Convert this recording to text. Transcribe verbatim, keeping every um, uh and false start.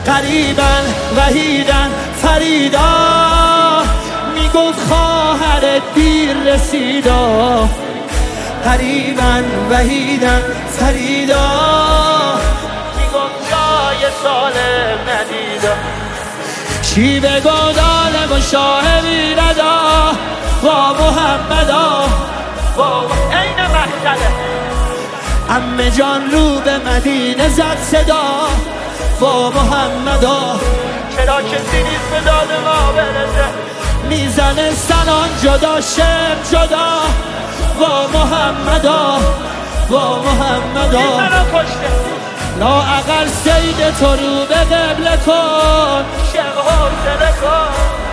غریبن وحیدن فریدا، میگفت خواهرت دیر رسیدا. غریبن وحیدن فریدا، میگفت جای سالم ندیدا. چی بگو دالم و شاه بیردا با محمدا، با این محشله. عمه جان رو به مدینه زد صدا با محمدا. چرا کسی نیست به داد ما برسه، میزنه سنان جدا شم جدا با محمدا، با محمدا. لا اقل سید تو رو به قبله کن، شب حوصله کن.